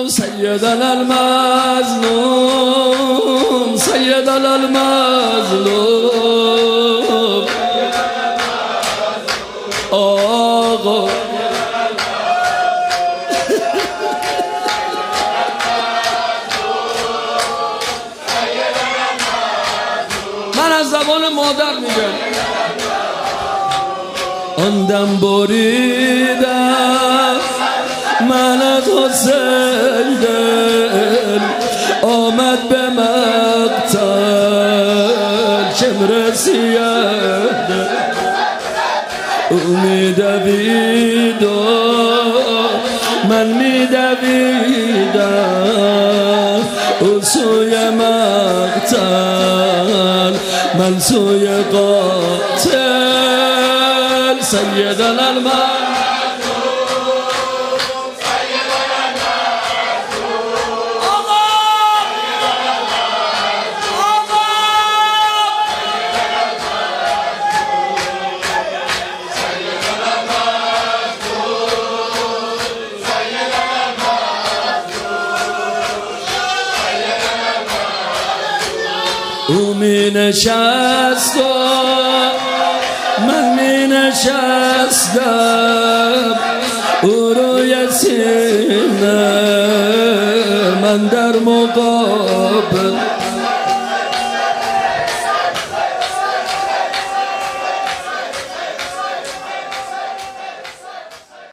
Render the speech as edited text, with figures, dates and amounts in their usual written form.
سیدنا المظلوم سیدنا المظلوم آقا من از زبان مادر میگم آن دم بریدم من از حسین دل آمد به مقتل چم رسید او میدوید و من میدویدم او سوی مقتل من سوی قاتل سیدنا المظلوم او می نشست و من می نشستم او روی سینه من در مقابل